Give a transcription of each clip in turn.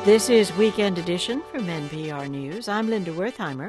This is Weekend Edition from NPR News. I'm Linda Wertheimer.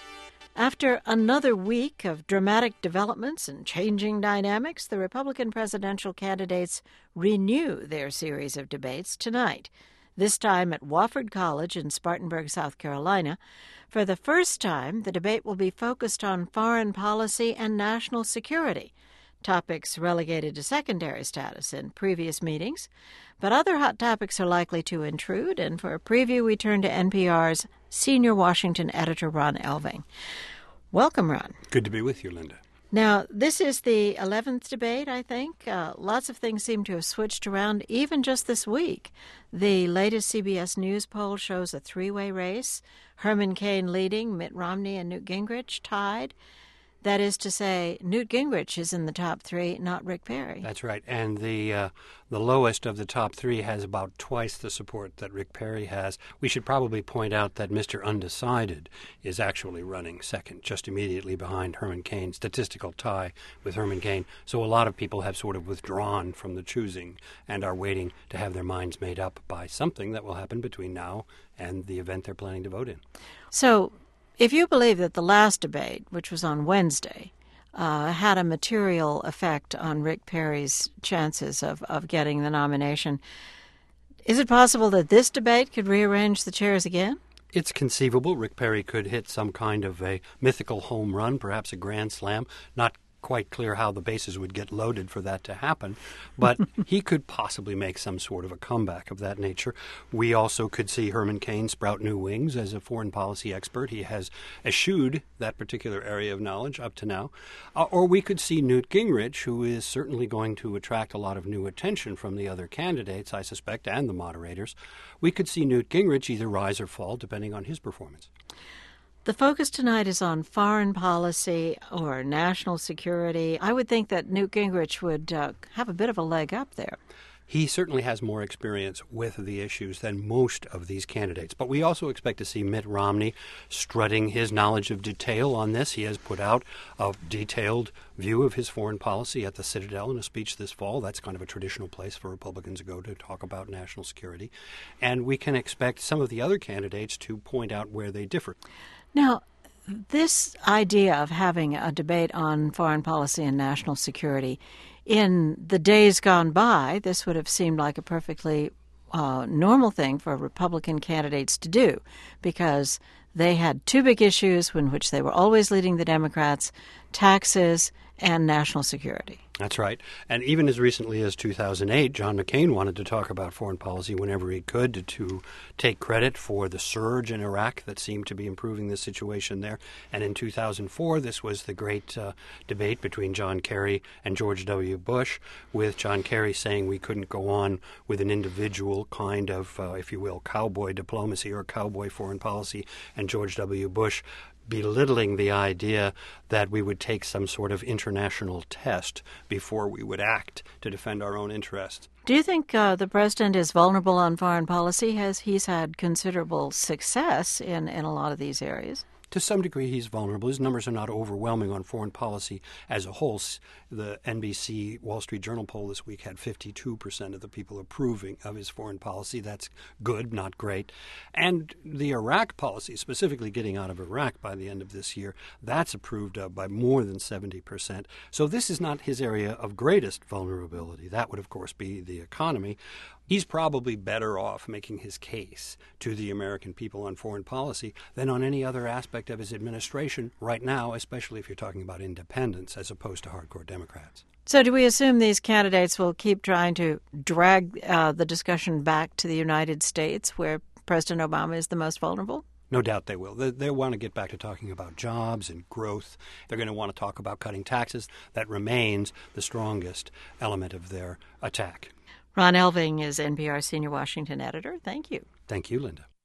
After another week of dramatic developments and changing dynamics, the Republican presidential candidates renew their series of debates tonight, this time at Wofford College in Spartanburg, South Carolina. For the first time, the debate will be focused on foreign policy and national security, topics relegated to secondary status in previous meetings. But other hot topics are likely to intrude, and for a preview, we turn to NPR's senior Washington editor, Ron Elving. Welcome, Ron. Good to be with you, Linda. Now, this is the 11th debate, I think. Lots of things seem to have switched around even just this week. The latest CBS News poll shows a three-way race. Herman Cain leading, Mitt Romney and Newt Gingrich tied. That is to say, Newt Gingrich is in the top three, not Rick Perry. That's right. And the lowest of the top three has about twice the support that Rick Perry has. We should probably point out that Mr. Undecided is actually running second, just immediately behind Herman Cain, statistical tie with Herman Cain. So a lot of people have sort of withdrawn from the choosing and are waiting to have their minds made up by something that will happen between now and the event they're planning to vote in. So if you believe that the last debate, which was on Wednesday, had a material effect on Rick Perry's chances of getting the nomination, is it possible that this debate could rearrange the chairs again? It's conceivable. Rick Perry could hit some kind of a mythical home run, perhaps a grand slam. Not quite clear how the bases would get loaded for that to happen, but he could possibly make some sort of a comeback of that nature. We also could see Herman Cain sprout new wings as a foreign policy expert. He has eschewed that particular area of knowledge up to now. Or we could see Newt Gingrich, who is certainly going to attract a lot of new attention from the other candidates, I suspect, and the moderators. We could see Newt Gingrich either rise or fall, depending on his performance. The focus tonight is on foreign policy or national security. I would think that Newt Gingrich would have a bit of a leg up there. He certainly has more experience with the issues than most of these candidates. But we also expect to see Mitt Romney strutting his knowledge of detail on this. He has put out a detailed view of his foreign policy at the Citadel in a speech this fall. That's kind of a traditional place for Republicans to go to talk about national security. And we can expect some of the other candidates to point out where they differ. Now, this idea of having a debate on foreign policy and national security, in the days gone by, this would have seemed like a perfectly normal thing for Republican candidates to do, because they had two big issues in which they were always leading the Democrats: taxes and national security. That's right. And even as recently as 2008, John McCain wanted to talk about foreign policy whenever he could to take credit for the surge in Iraq that seemed to be improving the situation there. And in 2004, this was the great debate between John Kerry and George W. Bush, with John Kerry saying we couldn't go on with an individual kind of, if you will, cowboy diplomacy or cowboy foreign policy, and George W. Bush belittling the idea that we would take some sort of international test before we would act to defend our own interests. Do you think the president is vulnerable on foreign policy? He's had considerable success in a lot of these areas? To some degree, he's vulnerable. His numbers are not overwhelming on foreign policy as a whole. The NBC Wall Street Journal poll this week had 52% of the people approving of his foreign policy. That's good, not great. And the Iraq policy, specifically getting out of Iraq by the end of this year, that's approved of by more than 70%. So this is not his area of greatest vulnerability. That would, of course, be the economy. He's probably better off making his case to the American people on foreign policy than on any other aspect of his administration right now, especially if you're talking about independents as opposed to hardcore Democrats. So do we assume these candidates will keep trying to drag the discussion back to the United States, where President Obama is the most vulnerable? No doubt they will. They'll want to get back to talking about jobs and growth. They're going to want to talk about cutting taxes. That remains the strongest element of their attack. Ron Elving is NPR senior Washington editor. Thank you. Thank you, Linda.